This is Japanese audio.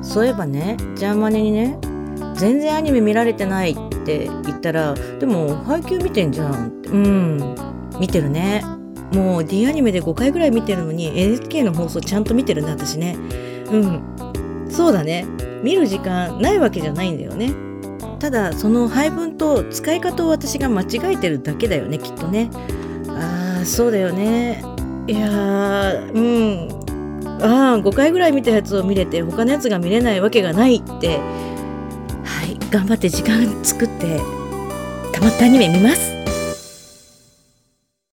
そういえばね、ジャーマネにね、全然アニメ見られてないって言ったら、でも配給見てんじゃんって。見てるね。もう D アニメで5回ぐらい見てるのに NHK の放送ちゃんと見てるね、私ね。そうだね。見る時間ないわけじゃないんだよね。ただその配分と使い方を私が間違えてるだけだよね、きっとね。そうだよね。いやー、5回ぐらい見たやつを見れて他のやつが見れないわけがないって、頑張って時間作ってたまったアニメ見ます。